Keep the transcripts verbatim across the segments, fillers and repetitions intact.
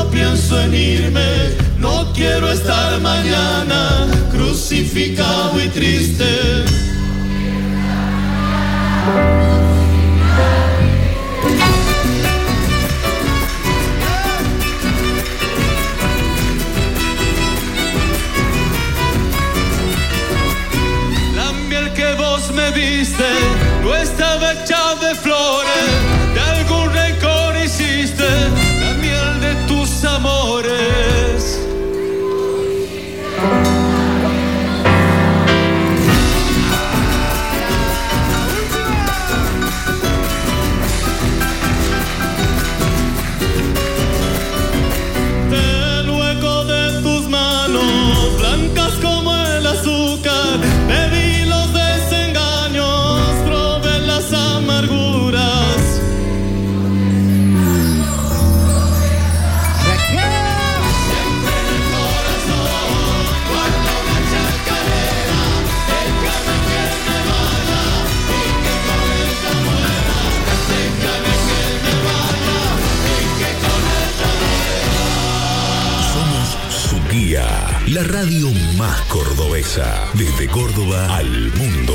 no pienso en irme, no quiero estar mañana crucificado y triste. La miel que vos me diste no estaba hecha de flores, de algún rencor hiciste la miel de tus amores. Del hueco de tus manos, blancas como el azúcar, bebí los desengaños, probé las amarguras. La radio más cordobesa, desde Córdoba al mundo.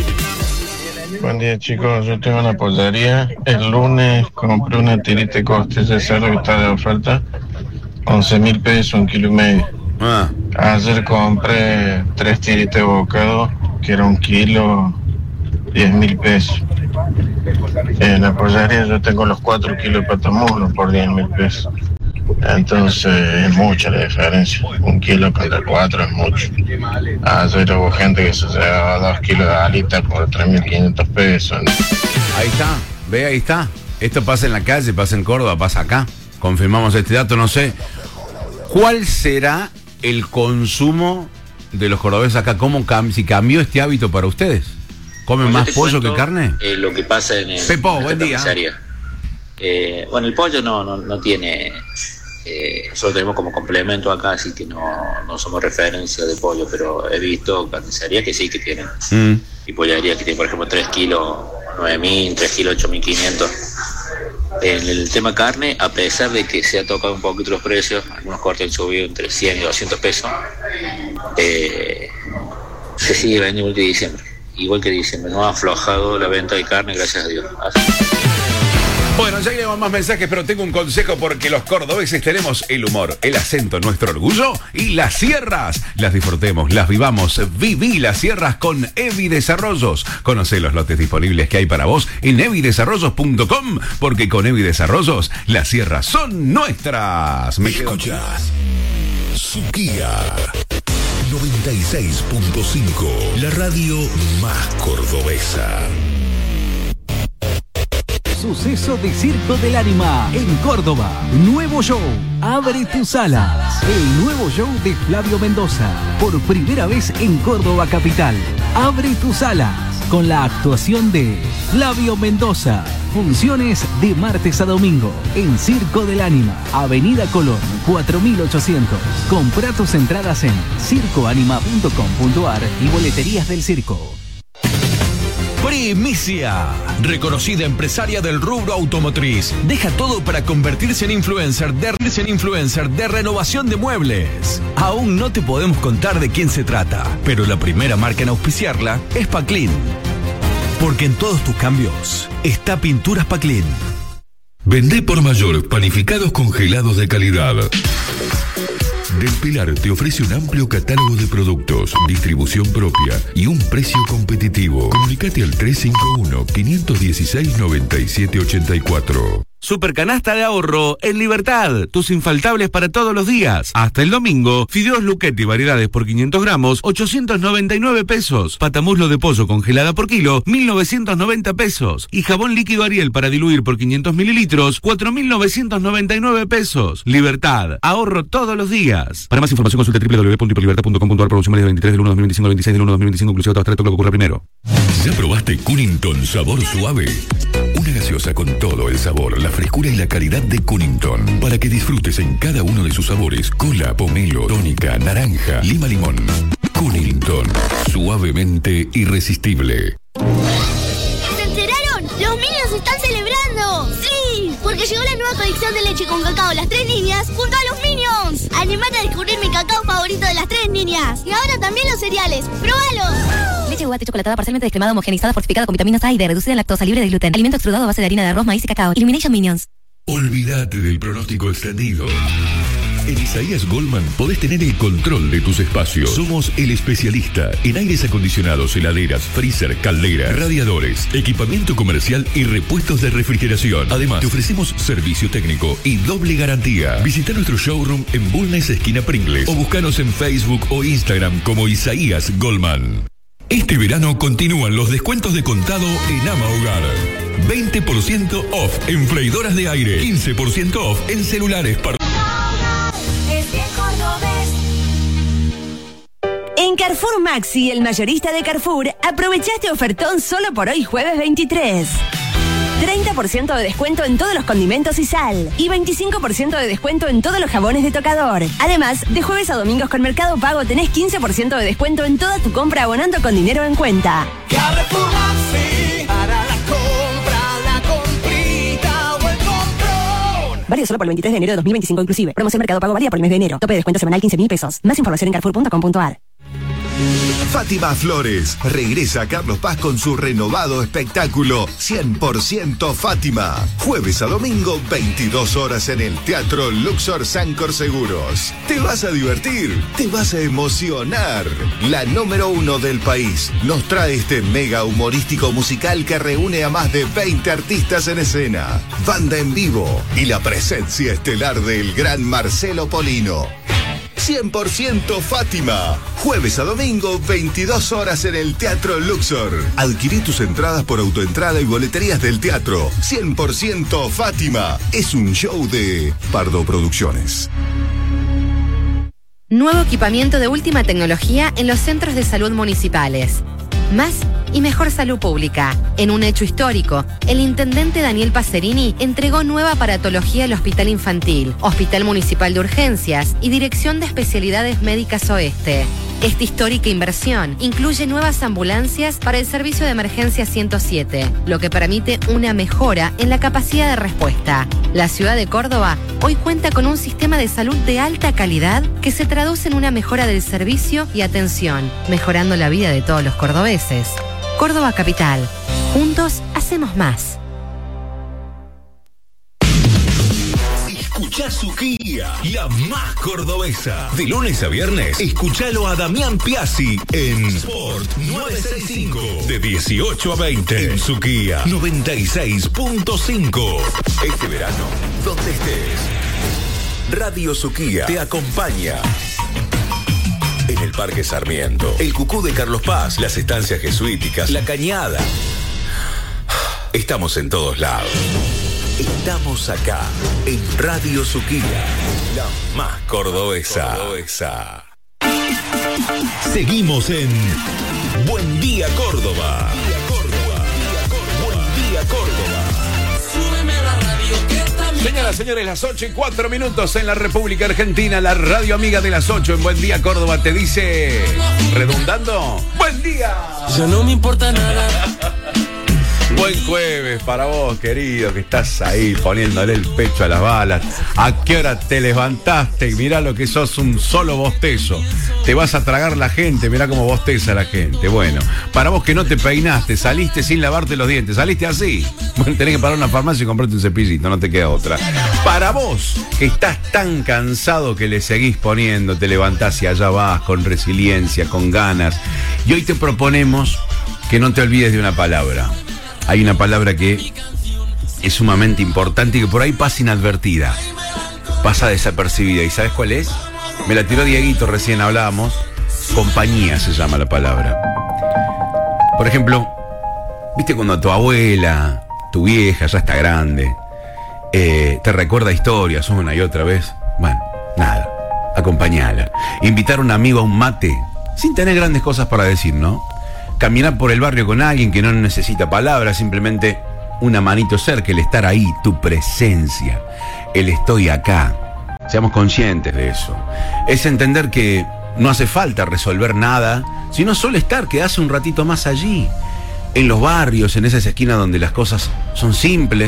Buen día, chicos, yo tengo una pollería. El lunes compré una tirita de costilla de cerdo que está de oferta, once mil pesos, un kilo y medio. Ah. Ayer compré tres tiritas de bocado, que era un kilo, diez mil pesos. En la pollería yo tengo los cuatro kilos de patamuslo por diez mil pesos. Entonces es mucha la diferencia. Un kilo contra cuatro es mucho. Ayer hubo gente que se llevaba dos kilos de alitas por tres mil quinientos pesos. Ahí está, ve, ahí está. Esto pasa en la calle, pasa en Córdoba, pasa acá. Confirmamos este dato, no sé. ¿Cuál será el consumo de los cordobeses acá? ¿Cómo cam- si cambió este hábito para ustedes? ¿Comen Bueno, más pollo que carne? Eh, lo que pasa en el Pepo, buen día. Eh, bueno, el pollo no, no, no tiene... Eh, solo tenemos como complemento acá, así que no, no somos referencia de pollo, pero he visto carnicería que sí que tienen. Mm. Y pollería que tiene, por ejemplo, tres kilos, nueve mil, tres kilos, ocho mil quinientos. En el tema carne, a pesar de que se ha tocado un poquito los precios, algunos cortes han subido entre cien y doscientos pesos, eh, se sigue vendiendo igual que diciembre. Igual que diciembre, no ha aflojado la venta de carne, gracias a Dios. Así. Bueno, ya iremos más mensajes, pero tengo un consejo porque los cordobeses tenemos el humor, el acento, nuestro orgullo y las sierras. Las disfrutemos, las vivamos. Viví las sierras con Evi Desarrollos. Conocé los lotes disponibles que hay para vos en evi desarrollos punto com, porque con Evi Desarrollos las sierras son nuestras. Me quedo... Escuchas Suquía noventa y seis punto cinco, la radio más cordobesa. Suceso de Circo del Ánima en Córdoba. Nuevo show. Abre tus alas. El nuevo show de Flavio Mendoza. Por primera vez en Córdoba capital. Abre tus alas. Con la actuación de Flavio Mendoza. Funciones de martes a domingo. En Circo del Ánima. Avenida Colón cuatro mil ochocientos. Compra tus entradas en circo anima punto com punto ar y boleterías del circo. Primicia, reconocida empresaria del rubro automotriz, deja todo para convertirse en influencer de, en influencer de renovación de muebles. Aún no te podemos contar de quién se trata, pero la primera marca en auspiciarla es Paclin. Porque en todos tus cambios está Pinturas Paclin. Vendé por mayor panificados congelados de calidad. Del Pilar te ofrece un amplio catálogo de productos, distribución propia y un precio competitivo. Comunicate al tres cinco uno, cinco uno seis, nueve siete ocho cuatro. Supercanasta de ahorro en Libertad, tus infaltables para todos los días. Hasta el domingo, fideos Luchetti variedades por quinientos gramos, ochocientos noventa y nueve pesos. Patamuslo de pollo congelada por kilo, mil novecientos noventa pesos. Y jabón líquido Ariel para diluir por quinientos mililitros, cuatro mil novecientos noventa y nueve pesos. Libertad, ahorro todos los días. Para más información consulta doble u doble u doble u punto hiperlibertad punto com punto ar. Promoción válida del veintitrés del uno de dos mil veinticinco al veintiséis del uno de dos mil veinticinco, inclusive todo hasta lo que ocurra primero. ¿Ya probaste Cunnington sabor suave? Una gaseosa con todo el sabor, la frescura y la calidad de Cunnington, para que disfrutes en cada uno de sus sabores: cola, pomelo, tónica, naranja, lima, limón. Cunnington, suavemente irresistible. ¿Se enteraron? ¡Los Minions están celebrando! ¡Sí! Porque llegó la nueva colección de leche con cacao Las Tres Niñas junto a los Minions. Animate a descubrir mi cacao favorito de Las Tres Niñas. Y ahora también los cereales. ¡Próbalos! Leche Guate chocolatada parcialmente descremada, homogeneizada, fortificada con vitaminas A y D, reducida en lactosa, libre de gluten. Alimento extrudado a base de harina de arroz, maíz y cacao. Illumination Minions. Olvídate del pronóstico extendido. En Isaías Goldman podés tener el control de tus espacios. Somos el especialista en aires acondicionados, heladeras, freezer, calderas, radiadores, equipamiento comercial y repuestos de refrigeración. Además, te ofrecemos servicio técnico y doble garantía. Visita nuestro showroom en Bulnes, esquina Pringles, o búscanos en Facebook o Instagram como Isaías Goldman. Este verano continúan los descuentos de contado en Ama Hogar. veinte por ciento off en freidoras de aire, quince por ciento off en celulares para... En Carrefour Maxi, el mayorista de Carrefour, aprovechaste ofertón solo por hoy jueves veintitrés. treinta por ciento de descuento en todos los condimentos y sal. Y veinticinco por ciento de descuento en todos los jabones de tocador. Además, de jueves a domingos con Mercado Pago tenés quince por ciento de descuento en toda tu compra abonando con dinero en cuenta. Carrefour Maxi, para la compra, la comprita o el comprón. Válido solo por el veintitrés de enero de dos mil veinticinco inclusive. Promoción Mercado Pago válida por el mes de enero. Tope de descuento semanal quince mil pesos. Más información en carrefour punto com punto a r. Fátima Flores regresa a Carlos Paz con su renovado espectáculo cien por ciento Fátima. Jueves a domingo, veintidós horas en el Teatro Luxor Sancor Seguros. Te vas a divertir, te vas a emocionar. La número uno del país nos trae este mega humorístico musical que reúne a más de veinte artistas en escena, banda en vivo y la presencia estelar del gran Marcelo Polino. cien por ciento Fátima. Jueves a domingo, veintidós horas en el Teatro Luxor. Adquirí tus entradas por autoentrada y boleterías del teatro. cien por ciento Fátima. Es un show de Pardo Producciones. Nuevo equipamiento de última tecnología en los centros de salud municipales. Más y mejor salud pública. En un hecho histórico, el intendente Daniel Pacerini entregó nueva aparatología al Hospital Infantil, Hospital Municipal de Urgencias y Dirección de Especialidades Médicas Oeste. Esta histórica inversión incluye nuevas ambulancias para el servicio de emergencia ciento siete, lo que permite una mejora en la capacidad de respuesta. La ciudad de Córdoba hoy cuenta con un sistema de salud de alta calidad que se traduce en una mejora del servicio y atención, mejorando la vida de todos los cordobeses. Córdoba Capital. Juntos hacemos más. Escuchá Suquía, la más cordobesa. De lunes a viernes, escuchalo a Damián Piazzi en Sport novecientos sesenta y cinco. De dieciocho a veinte. En Suquía noventa y seis punto cinco. Este verano, donde estés, Radio Suquía te acompaña. En el Parque Sarmiento, el Cucú de Carlos Paz, las estancias jesuíticas, La Cañada. Estamos en todos lados. Estamos acá, en Radio Suquía, la más cordobesa. cordobesa. Seguimos en Buen Día Córdoba. Buen Día Córdoba. Súbeme la radio que está mi... Señoras, señores, las ocho y cuatro minutos en la República Argentina, la radio amiga de las ocho en Buen Día Córdoba te dice, redundando, ¡buen día! Ya no me importa nada. Buen jueves para vos, querido, que estás ahí poniéndole el pecho a las balas. ¿A qué hora te levantaste? Mirá lo que sos, un solo bostezo. Te vas a tragar la gente, mirá cómo bosteza la gente. Bueno, para vos que no te peinaste, saliste sin lavarte los dientes, saliste así. Bueno, tenés que parar a una farmacia y comprarte un cepillito, no te queda otra. Para vos que estás tan cansado que le seguís poniendo, te levantás y allá vas con resiliencia, con ganas. Y hoy te proponemos que no te olvides de una palabra. Hay una palabra que es sumamente importante y que por ahí pasa inadvertida, pasa desapercibida. ¿Y sabes cuál es? Me la tiró Dieguito, recién hablábamos. Compañía se llama la palabra. Por ejemplo, ¿viste cuando tu abuela, tu vieja, ya está grande, eh, te recuerda historias una y otra vez? Bueno, nada, acompañala. Invitar a un amigo a un mate, sin tener grandes cosas para decir, ¿no? Caminar por el barrio con alguien que no necesita palabras, simplemente una manito cerca, el estar ahí, tu presencia, el estoy acá. Seamos conscientes de eso. Es entender que no hace falta resolver nada, sino solo estar, quedarse un ratito más allí, en los barrios, en esas esquinas donde las cosas son simples,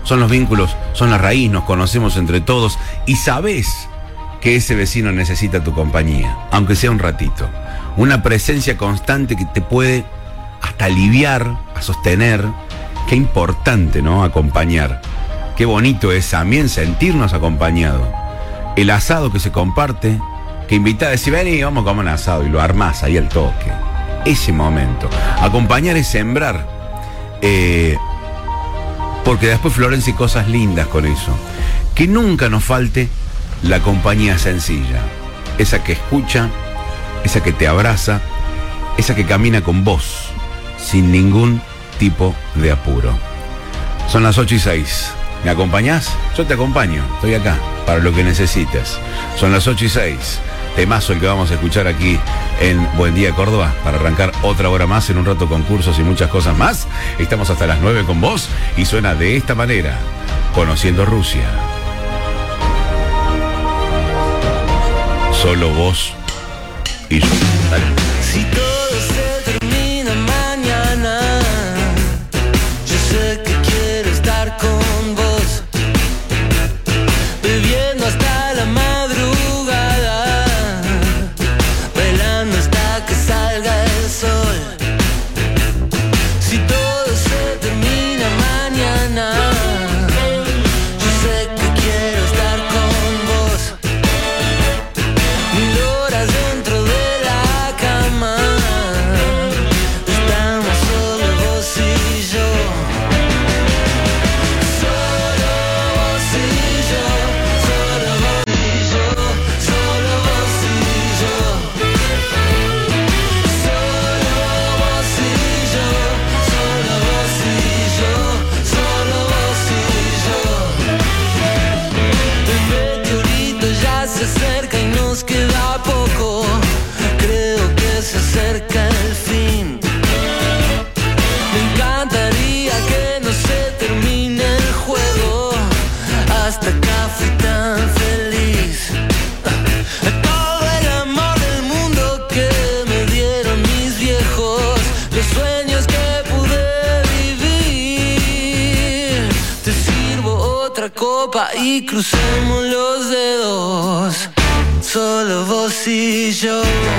son los vínculos, son la raíz, nos conocemos entre todos y sabés que ese vecino necesita tu compañía, aunque sea un ratito. Una presencia constante que te puede hasta aliviar, a sostener. Qué importante, ¿no? Acompañar. Qué bonito es también sentirnos acompañados. El asado que se comparte, que invita a decir, vení, vamos a comer un asado, y lo armás ahí al toque. Ese momento. Acompañar es sembrar. Eh, porque después florecen cosas lindas con eso. Que nunca nos falte la compañía sencilla. Esa que escucha, esa que te abraza, esa que camina con vos, sin ningún tipo de apuro. Son las ocho y seis. ¿Me acompañás? Yo te acompaño. Estoy acá para lo que necesites. Son las ocho y seis. Temazo el que vamos a escuchar aquí en Buen Día Córdoba para arrancar otra hora más, en un rato concursos y muchas cosas más. Estamos hasta las nueve con vos y suena de esta manera, Conociendo Rusia. Solo vos y yo. Dale. Si todo se termina mañana, yo sé que quiero estar con vos, bebiendo hasta la madrugada, bailando hasta que salga el sol. Si todo se termina mañana, yo sé que quiero estar con vos, mil horas dentro de la cama, estamos solo vos y yo, solo vos y yo, solo vos y yo, solo vos y yo, solo vos y yo, solo vos y yo, solo vos y yo. El meteorito ya se acerca y nos queda poco, creo que se acerca el fin. Me encantaría que no se termine el juego, hasta acá fui tan feliz. Todo el amor del mundo que me dieron mis viejos, los sueños que pude vivir. Te sirvo otra copa y crucemos los dedos, solo vos y yo.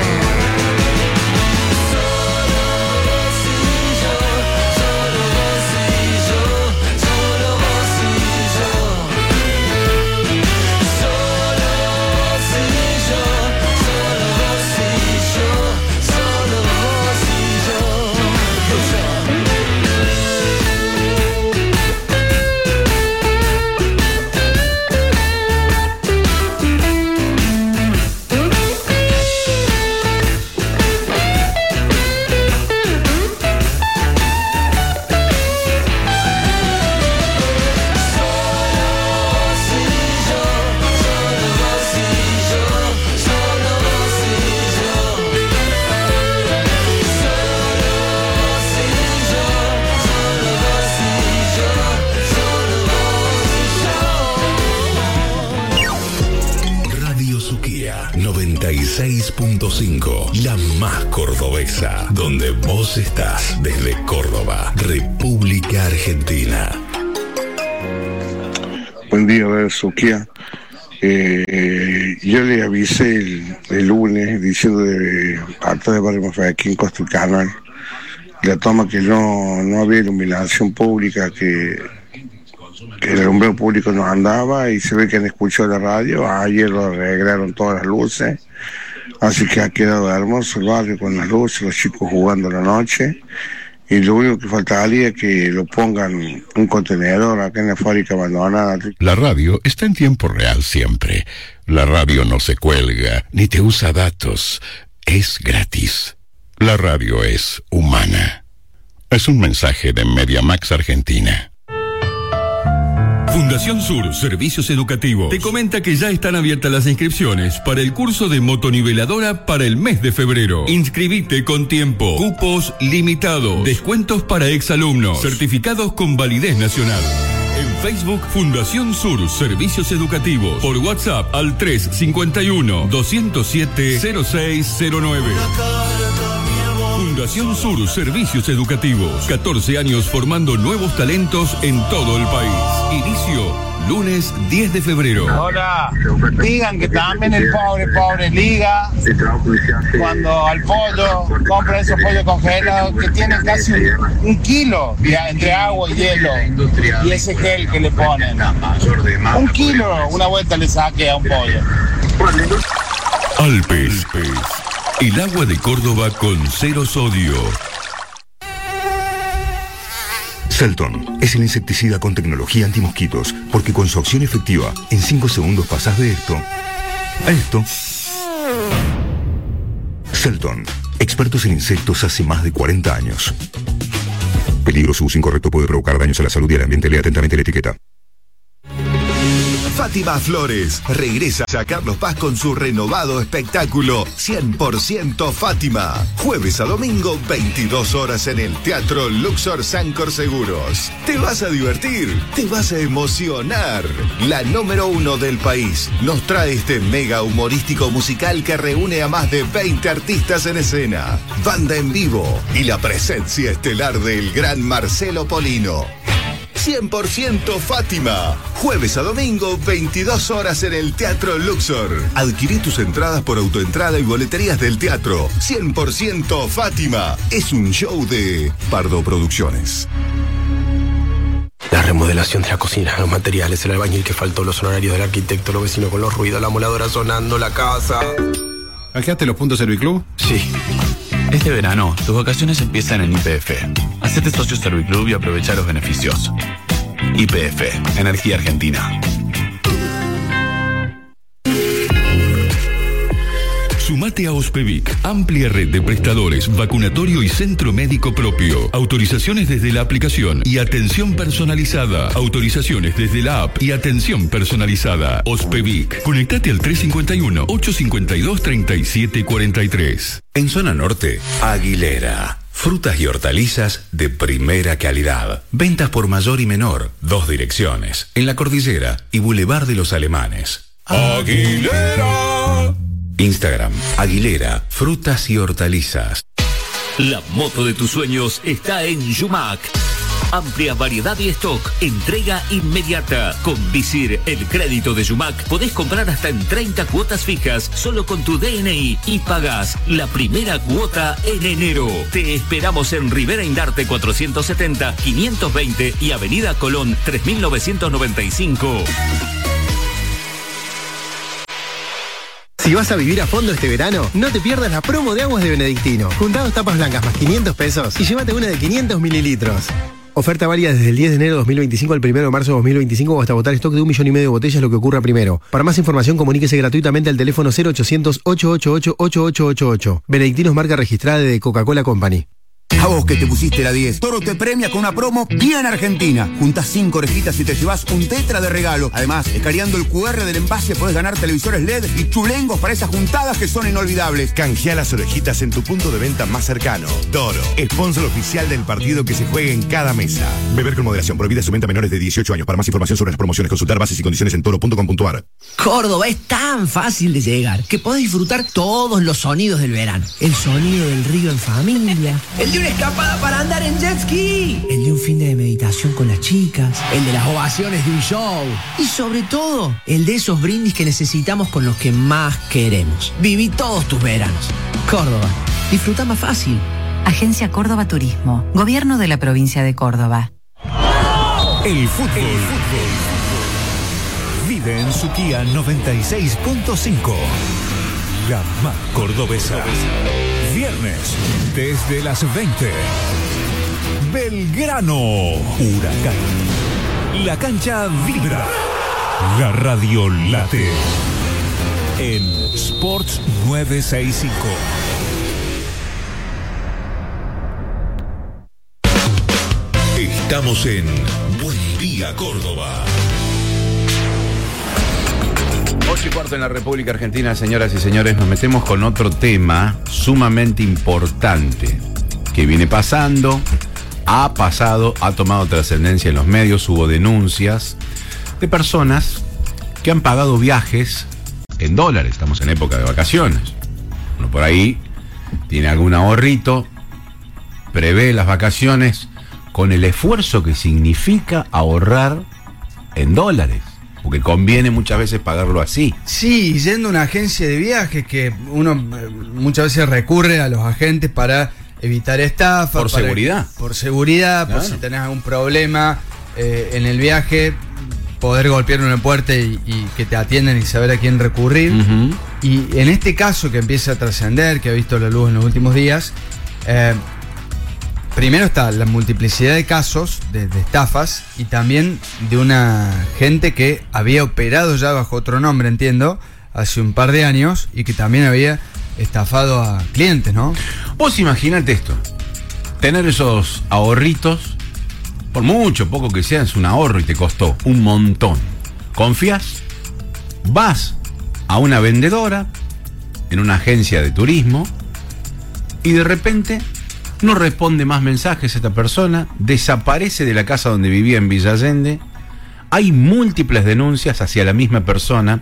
Radio Suquía noventa y seis punto cinco, la más cordobesa, donde vos estás desde Córdoba, República Argentina. Buen día, Radio Suquía. Eh, yo le avisé el, el lunes diciendo de parte de Barrio aquí en Costa del Canal, la toma que no, no había iluminación pública, que, que el alumbrado público no andaba, y se ve que han escuchado la radio. Ayer lo arreglaron todas las luces, así que ha quedado hermoso el barrio con las luces, los chicos jugando la noche. Y lo único que faltaría es que lo pongan un contenedor acá en la fábrica abandonada. La radio está en tiempo real siempre. La radio no se cuelga, ni te usa datos. Es gratis. La radio es humana. Es un mensaje de MediaMax Argentina. Fundación Sur Servicios Educativos te comenta que ya están abiertas las inscripciones para el curso de motoniveladora para el mes de febrero. Inscribite con tiempo, cupos limitados, descuentos para exalumnos, certificados con validez nacional. En Facebook, Fundación Sur Servicios Educativos. Por WhatsApp al tres cinco uno, dos cero siete, cero seis cero nueve. Fundación Sur Servicios Educativos. catorce años formando nuevos talentos en todo el país. Inicio lunes diez de febrero. Hola, digan que también el pobre, pobre liga cuando al pollo compra esos pollos congelados que tienen casi un, un kilo entre agua y hielo y ese gel que le ponen. Un kilo, una vuelta le saque a un pollo. Alpes, el agua de Córdoba con cero sodio. Selton es el insecticida con tecnología antimosquitos, porque con su acción efectiva, en cinco segundos pasás de esto a esto. Selton, expertos en insectos hace más de cuarenta años. Peligro, su uso incorrecto puede provocar daños a la salud y al ambiente. Lea atentamente la etiqueta. Fátima Flores regresa a Carlos Paz con su renovado espectáculo cien por ciento Fátima. Jueves a domingo, veintidós horas en el Teatro Luxor Sancor Seguros. Te vas a divertir, te vas a emocionar. La número uno del país nos trae este mega humorístico musical que reúne a más de veinte artistas en escena, banda en vivo y la presencia estelar del gran Marcelo Polino. cien por ciento Fátima. Jueves a domingo, veintidós horas en el Teatro Luxor. Adquirí tus entradas por autoentrada y boleterías del teatro. cien por ciento Fátima. Es un show de Pardo Producciones. La remodelación de la cocina, los materiales, el albañil que faltó, los honorarios del arquitecto, los vecinos con los ruidos, la moladora sonando, la casa. ¿Canjeaste los puntos Serviclub? Sí. Este verano, tus vacaciones empiezan en Y P F. Hacete socio Serviclub y aprovecha los beneficios. Y P F, Energía Argentina. Sumate a Ospevic, amplia red de prestadores, vacunatorio y centro médico propio. Autorizaciones desde la aplicación y atención personalizada. Autorizaciones desde la app y atención personalizada. Ospevic. Conectate al tres cinco uno, ocho cinco dos, tres siete cuatro tres. En zona norte, Aguilera. Frutas y hortalizas de primera calidad. Ventas por mayor y menor. Dos direcciones. En la Cordillera y Boulevard de los Alemanes. Aguilera. Instagram, Aguilera, frutas y hortalizas. La moto de tus sueños está en Yumac. Amplia variedad y stock, entrega inmediata. Con Visir, el crédito de Yumac, podés comprar hasta en treinta cuotas fijas solo con tu D N I y pagás la primera cuota en enero. Te esperamos en Rivera Indarte cuatrocientos setenta, quinientos veinte y Avenida Colón tres mil novecientos noventa y cinco. Si vas a vivir a fondo este verano, no te pierdas la promo de aguas de Benedictino. Junta dos tapas blancas más quinientos pesos y llévate una de quinientos mililitros. Oferta válida desde el diez de enero de dos mil veinticinco al primero de marzo de dos mil veinticinco o hasta agotar stock de un millón y medio de botellas, lo que ocurra primero. Para más información, comuníquese gratuitamente al teléfono cero ochocientos, ocho ocho ocho, ocho ocho ocho ocho. Benedictino es marca registrada de Coca-Cola Company. A vos que te pusiste la diez, Toro te premia con una promo bien argentina. Juntás cinco orejitas y te llevas un tetra de regalo. Además, escaneando el cu erre del envase podés ganar televisores L E D y chulengos para esas juntadas que son inolvidables. Canjea las orejitas en tu punto de venta más cercano. Toro, sponsor oficial del partido que se juegue en cada mesa. Beber con moderación, prohibida su venta a menores de dieciocho años. Para más información sobre las promociones, consultar bases y condiciones en toro punto com punto ar. Córdoba es tan fácil de llegar que podés disfrutar todos los sonidos del verano. El sonido del río en familia, el de una escapada para andar en jet ski, el de un fin de meditación con las chicas, el de las ovaciones de un show y sobre todo el de esos brindis que necesitamos con los que más queremos. Viví todos tus veranos. Córdoba, disfruta más fácil. Agencia Córdoba Turismo, Gobierno de la Provincia de Córdoba. El fútbol, El fútbol. Vive en su Kia noventa y seis punto cinco. La más cordobesa. Viernes, desde las veinte. Belgrano. Huracán. La cancha vibra. La radio late. En Sports novecientos sesenta y cinco. Estamos en Buen Día Córdoba. ocho y cuarto en la República Argentina, señoras y señores, nos metemos con otro tema sumamente importante que viene pasando, ha pasado, ha tomado trascendencia en los medios, hubo denuncias de personas que han pagado viajes en dólares, estamos en época de vacaciones. Uno por ahí tiene algún ahorrito prevé las vacaciones con el esfuerzo que significa ahorrar en dólares, porque conviene muchas veces pagarlo así. Sí, yendo a una agencia de viajes que uno eh, muchas veces recurre a los agentes para evitar estafas. Por para, seguridad. Por seguridad, Claro. por si tenés algún problema eh, en el viaje, poder golpear una puerta y, y que te atiendan y saber a quién recurrir. Uh-huh. Y en este caso que empieza a trascender, que ha visto la luz en los últimos días, eh, primero está la multiplicidad de casos de, de estafas y también de una gente que había operado ya bajo otro nombre, entiendo, hace un par de años y que también había estafado a clientes, ¿no? Vos imaginate esto, tener esos ahorritos, por mucho, poco que sea, es un ahorro y te costó un montón. Confías, vas a una vendedora en una agencia de turismo y de repente no responde más mensajes esta persona, desaparece de la casa donde vivía en Villa Allende, hay múltiples denuncias hacia la misma persona.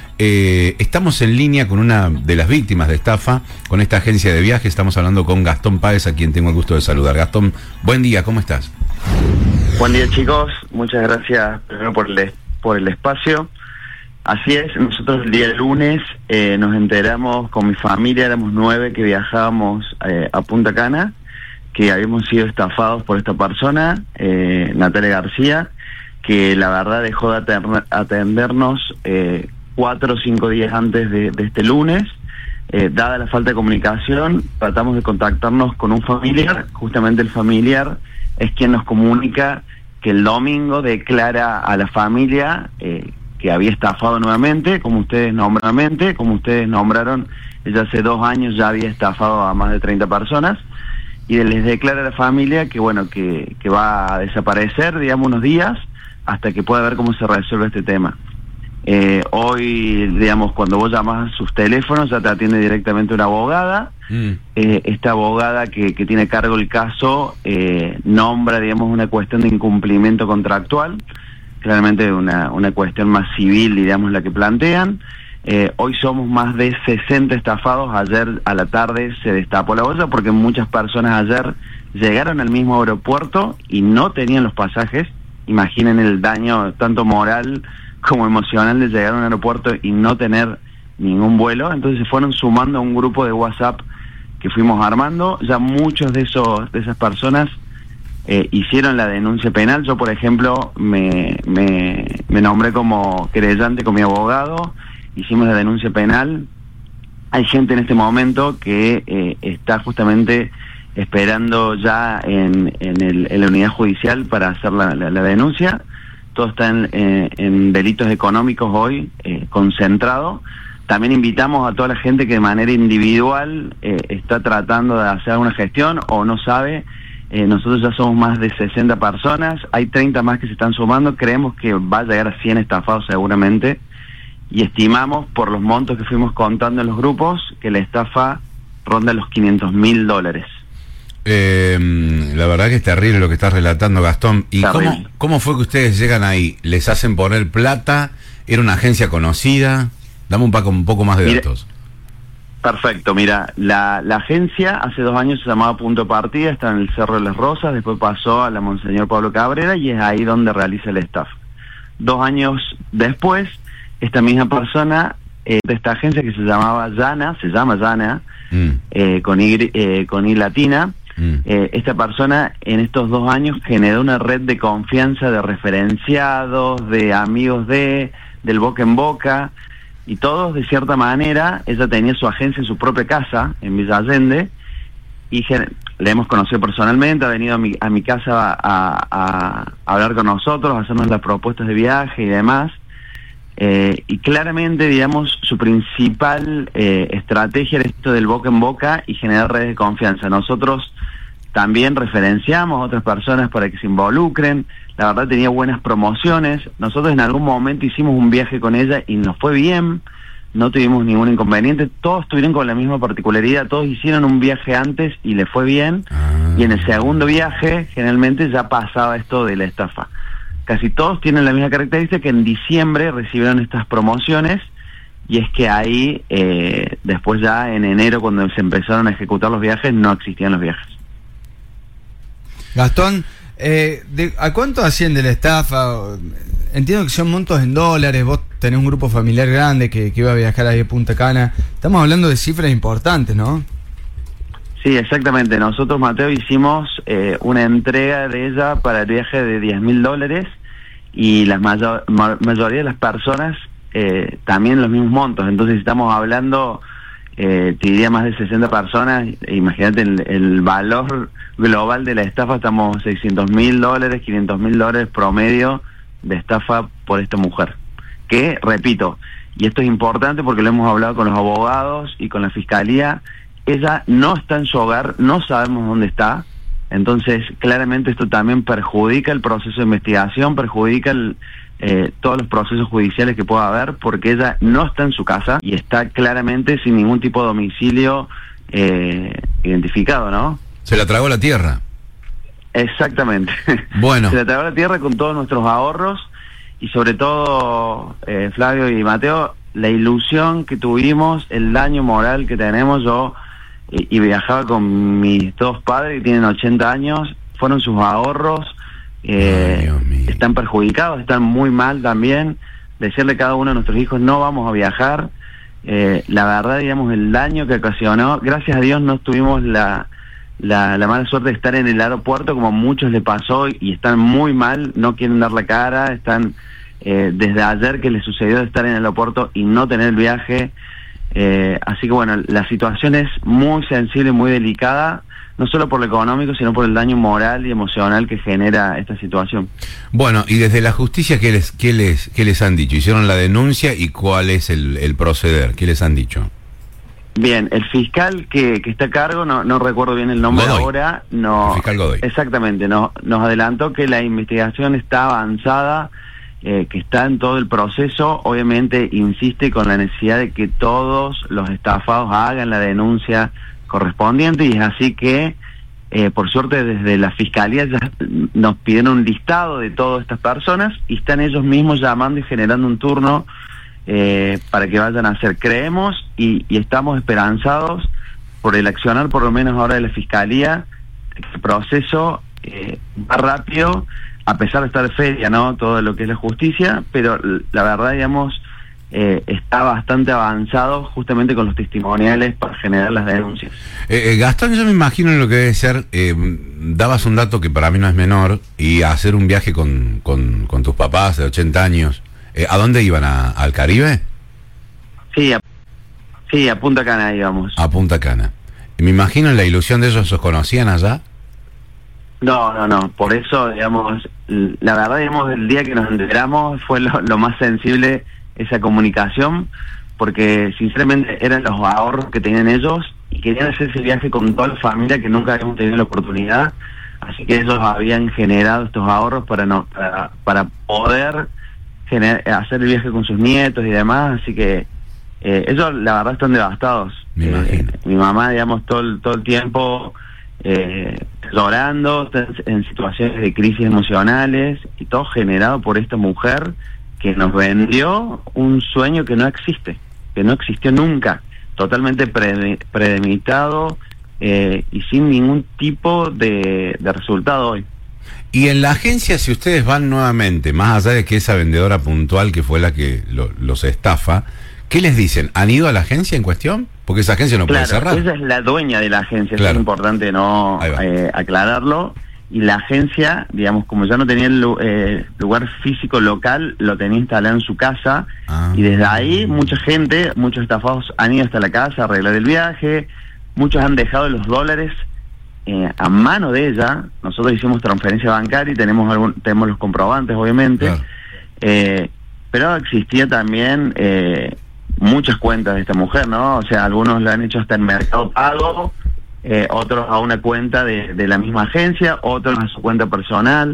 Eh, estamos en línea con una de las víctimas de estafa, con esta agencia de viajes. Estamos hablando con Gastón Páez, a quien tengo el gusto de saludar. Gastón, buen día, ¿cómo estás? Buen día, chicos, muchas gracias primero por el, por el espacio. Así es, nosotros el día lunes eh, nos enteramos con mi familia, éramos nueve que viajábamos eh, a Punta Cana, que habíamos sido estafados por esta persona, eh, Natalia García, que la verdad dejó de atender, atendernos eh, cuatro o cinco días antes de, de este lunes. Eh, dada la falta de comunicación, tratamos de contactarnos con un familiar. Justamente el familiar es quien nos comunica que el domingo declara a la familia eh, que había estafado nuevamente, como ustedes nuevamente, como ustedes nombraron, ella hace dos años ya había estafado a más de treinta personas, y les declara a la familia que bueno, que, que va a desaparecer, digamos, unos días, hasta que pueda ver cómo se resuelve este tema. Eh, hoy, digamos, cuando vos llamas a sus teléfonos, ya te atiende directamente una abogada. Mm. Eh, esta abogada que, que tiene cargo el caso eh, nombra, digamos, una cuestión de incumplimiento contractual, claramente una, una cuestión más civil, digamos, la que plantean. Eh, hoy somos más de sesenta estafados. Ayer a la tarde se destapó la olla porque muchas personas ayer llegaron al mismo aeropuerto y no tenían los pasajes. Imaginen el daño tanto moral como emocional de llegar a un aeropuerto y no tener ningún vuelo. Entonces se fueron sumando a un grupo de WhatsApp que fuimos armando. Ya muchos de esos de esas personas eh, hicieron la denuncia penal. Yo, por ejemplo, me, me, me nombré como querellante con mi abogado, hicimos la denuncia penal. Hay gente en este momento que eh, está justamente esperando ya en, en, el, en la unidad judicial para hacer la, la, la denuncia. Todo está en, eh, en delitos económicos hoy, eh, concentrado. También invitamos a toda la gente que de manera individual eh, está tratando de hacer una gestión o no sabe. Eh, nosotros ya somos más de sesenta personas, hay treinta más que se están sumando. Creemos que va a llegar a cien estafados seguramente, y estimamos, por los montos que fuimos contando en los grupos, que la estafa ronda los quinientos mil dólares. Eh, la verdad que es terrible lo que estás relatando, Gastón. ¿Y cómo, cómo fue que ustedes llegan ahí? ¿Les hacen poner plata? ¿Era una agencia conocida? Dame un poco, un poco más de Mira, datos. Perfecto, mira, la, la agencia hace dos años se llamaba Punto Partida, está en el Cerro de las Rosas, después pasó a la Monseñor Pablo Cabrera y es ahí donde realiza el estafa. Dos años después, esta misma persona eh, de esta agencia que se llamaba Yana, se llama Yana, mm. eh, con, y, eh, con I latina, mm. eh, esta persona en estos dos años generó una red de confianza de referenciados, de amigos de, del boca en boca, y todos de cierta manera. Ella tenía su agencia en su propia casa, en Villa Allende, y le hemos conocido personalmente, ha venido a mi, a mi casa a, a, a hablar con nosotros, a hacernos las propuestas de viaje y demás. Eh, y claramente, digamos, su principal eh, estrategia era esto del boca en boca y generar redes de confianza. Nosotros también referenciamos a otras personas para que se involucren. La verdad tenía buenas promociones. Nosotros en algún momento hicimos un viaje con ella y nos fue bien, no tuvimos ningún inconveniente. Todos tuvieron con la misma particularidad, todos hicieron un viaje antes y les fue bien, ah. y en el segundo viaje generalmente ya pasaba esto de la estafa. Casi todos tienen la misma característica, que en diciembre recibieron estas promociones, y es que ahí eh, después ya en enero, cuando se empezaron a ejecutar los viajes, no existían los viajes. Gastón, eh, de, ¿a cuánto asciende la estafa? Entiendo que son montos en dólares, vos tenés un grupo familiar grande que, que iba a viajar ahí a Punta Cana. Estamos hablando de cifras importantes, ¿no? Sí, exactamente. Nosotros, Mateo, hicimos eh, una entrega de ella para el viaje de diez mil dólares y la mayor, ma mayoría de las personas eh, también los mismos montos. Entonces estamos hablando, eh, te diría más de sesenta personas. Imagínate el, el valor global de la estafa, estamos seiscientos mil dólares, quinientos mil dólares promedio de estafa por esta mujer. Que, repito, y esto es importante porque lo hemos hablado con los abogados y con la fiscalía, ella no está en su hogar, no sabemos dónde está, entonces claramente esto también perjudica el proceso de investigación, perjudica el, eh, todos los procesos judiciales que pueda haber, porque ella no está en su casa y está claramente sin ningún tipo de domicilio eh, identificado, ¿no? Se la tragó la tierra. Exactamente. Bueno. Se la tragó la tierra con todos nuestros ahorros y sobre todo, eh, Flavio y Mateo, la ilusión que tuvimos, el daño moral que tenemos. Yo y, y viajaba con mis dos padres que tienen ochenta años, fueron sus ahorros, eh, están perjudicados, están muy mal también. Decirle a cada uno de nuestros hijos no vamos a viajar, eh, la verdad, digamos, el daño que ocasionó, gracias a Dios no tuvimos la La, la mala suerte de estar en el aeropuerto como a muchos le pasó y están muy mal, no quieren dar la cara, están eh, desde ayer que les sucedió de estar en el aeropuerto y no tener el viaje, eh, así que bueno, la situación es muy sensible y muy delicada, no solo por lo económico sino por el daño moral y emocional que genera esta situación. Bueno, y desde la justicia, ¿qué les, qué les, qué les han dicho? ¿Hicieron la denuncia y cuál es el, el proceder? ¿Qué les han dicho? Bien, el fiscal que, que está a cargo, no, no recuerdo bien el nombre Godoy. ahora, no, El fiscal Godoy. Exactamente, no, nos adelantó que la investigación está avanzada, eh, que está en todo el proceso, obviamente insiste con la necesidad de que todos los estafados hagan la denuncia correspondiente y es así que, eh, por suerte desde la fiscalía ya nos pidieron un listado de todas estas personas y están ellos mismos llamando y generando un turno Eh, para que vayan a hacer. Creemos y, y estamos esperanzados por el accionar por lo menos ahora de la Fiscalía, que el proceso eh, va rápido, a pesar de estar feria, ¿no? Todo lo que es la justicia, pero la verdad, digamos, eh, está bastante avanzado justamente con los testimoniales para generar las denuncias. Eh, eh, Gastón, yo me imagino lo que debe ser, eh, dabas un dato que para mí no es menor, y hacer un viaje con, con, con tus papás de ochenta años. Eh, ¿A dónde iban? ¿A, ¿Al Caribe? Sí, a, sí, a Punta Cana íbamos. A Punta Cana. Me imagino la ilusión de ellos, ¿os conocían allá? No, no, no, por eso, digamos, la verdad, digamos, el día que nos enteramos fue lo, lo más sensible esa comunicación, porque sinceramente eran los ahorros que tenían ellos y querían hacer ese viaje con toda la familia que nunca habíamos tenido la oportunidad, así que ellos habían generado estos ahorros para, no, para, para poder hacer el viaje con sus nietos y demás, así que eh, ellos la verdad están devastados. Me eh, imagino. Mi mamá, digamos, todo el, todo el tiempo eh, llorando, está en situaciones de crisis emocionales y todo generado por esta mujer que nos vendió un sueño que no existe, que no existió nunca, totalmente pre, premeditado eh, y sin ningún tipo de, de resultado hoy. Y en la agencia, si ustedes van nuevamente, más allá de que esa vendedora puntual que fue la que lo, los estafa, ¿qué les dicen? ¿Han ido a la agencia en cuestión? Porque esa agencia no claro, puede cerrar. Ella es la dueña de la agencia, Claro. es importante no eh, aclararlo. Y la agencia, digamos, como ya no tenía el lu- eh, lugar físico local, lo tenía instalado en su casa. Ah. Y desde ahí mucha gente, muchos estafados han ido hasta la casa a arreglar el viaje, muchos han dejado los dólares Eh, a mano de ella. Nosotros hicimos transferencia bancaria y tenemos algún, tenemos los comprobantes, obviamente, claro. eh, pero existía también eh, muchas cuentas de esta mujer, ¿no? O sea, algunos lo han hecho hasta en Mercado Pago, eh, otros a una cuenta de, de la misma agencia, otros a su cuenta personal.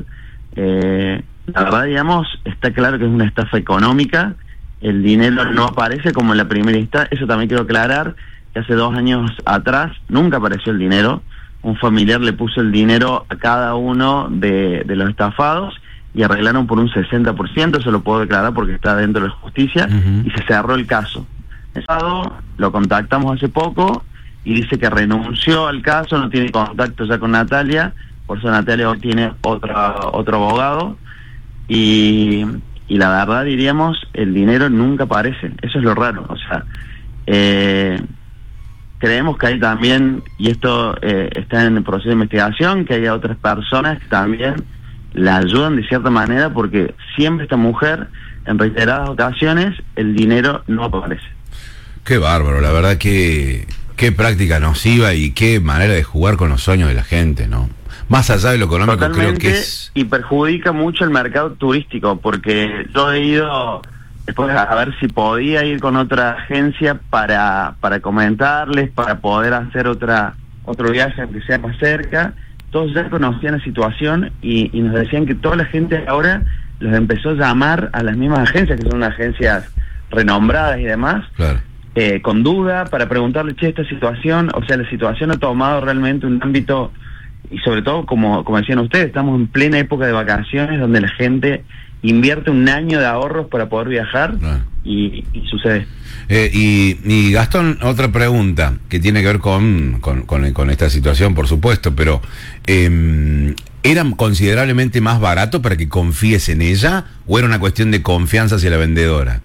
Eh, la verdad, digamos, está claro que es una estafa económica. El dinero no aparece como en la primera instancia. Eso también quiero aclarar, que hace dos años atrás nunca apareció el dinero. Un familiar le puso el dinero a cada uno de, de los estafados y arreglaron por un sesenta por ciento, eso lo puedo declarar porque está dentro de la justicia, uh-huh. y se cerró el caso. El sábado lo contactamos hace poco y dice que renunció al caso, no tiene contacto ya con Natalia, por eso Natalia hoy tiene otro, otro abogado, y, y la verdad diríamos, el dinero nunca aparece, eso es lo raro, o sea, eh, creemos que hay también, y esto eh, está en el proceso de investigación, que haya otras personas que también la ayudan de cierta manera, porque siempre esta mujer, en reiteradas ocasiones, el dinero no aparece. Qué bárbaro, la verdad que qué práctica nociva y qué manera de jugar con los sueños de la gente, ¿no? Más allá de lo económico, Totalmente, creo que es... y perjudica mucho el mercado turístico, porque yo he ido después a ver si podía ir con otra agencia para, para comentarles, para poder hacer otra otro viaje aunque sea más cerca. Todos ya conocían la situación y, y nos decían que toda la gente ahora los empezó a llamar a las mismas agencias, que son agencias renombradas y demás, claro. eh, con duda, para preguntarle, che, esta situación, o sea, la situación ha tomado realmente un ámbito, y sobre todo, como, como decían ustedes, estamos en plena época de vacaciones donde la gente invierte un año de ahorros para poder viajar, claro. y, y sucede. Eh, y, y Gastón, otra pregunta que tiene que ver con, con, con, con esta situación, por supuesto, pero eh, ¿era considerablemente más barato para que confíes en ella o era una cuestión de confianza hacia la vendedora?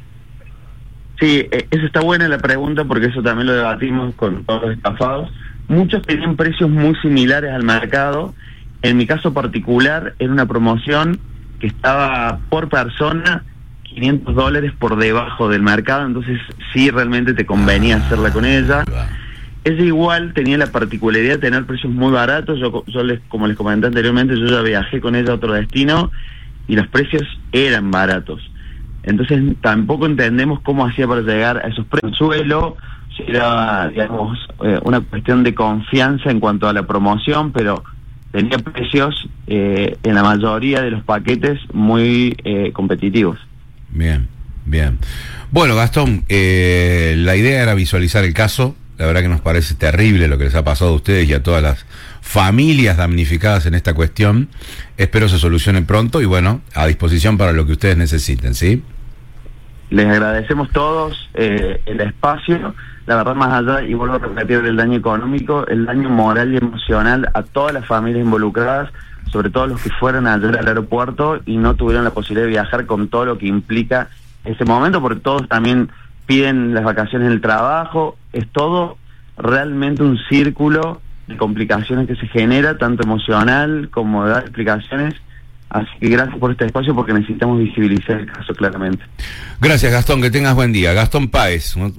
Sí, eh, eso está buena la pregunta, porque eso también lo debatimos con todos los estafados. Muchos tenían precios muy similares al mercado. En mi caso particular era una promoción que estaba por persona quinientos dólares por debajo del mercado, entonces sí realmente te convenía hacerla con ella. Ella igual tenía la particularidad de tener precios muy baratos. Yo, yo les, como les comenté anteriormente, yo ya viajé con ella a otro destino y los precios eran baratos. Entonces tampoco entendemos cómo hacía para llegar a esos precios. Suelo, si era, digamos, eh, una cuestión de confianza en cuanto a la promoción, pero tenía precios eh, en la mayoría de los paquetes muy eh, competitivos. Bien, bien. Bueno, Gastón, eh, la idea era visualizar el caso. La verdad que nos parece terrible lo que les ha pasado a ustedes y a todas las familias damnificadas en esta cuestión. Espero se solucione pronto y bueno, a disposición para lo que ustedes necesiten, ¿sí? Les agradecemos todos eh, el espacio. La verdad, más allá, y vuelvo a repetir, el daño económico, el daño moral y emocional a todas las familias involucradas, sobre todo los que fueron ayer al aeropuerto y no tuvieron la posibilidad de viajar, con todo lo que implica ese momento, porque todos también piden las vacaciones en el trabajo. Es todo realmente un círculo de complicaciones que se genera, tanto emocional como de dar explicaciones. Así que gracias por este espacio, porque necesitamos visibilizar el caso claramente. Gracias, Gastón, que tengas buen día. Gastón Páez, un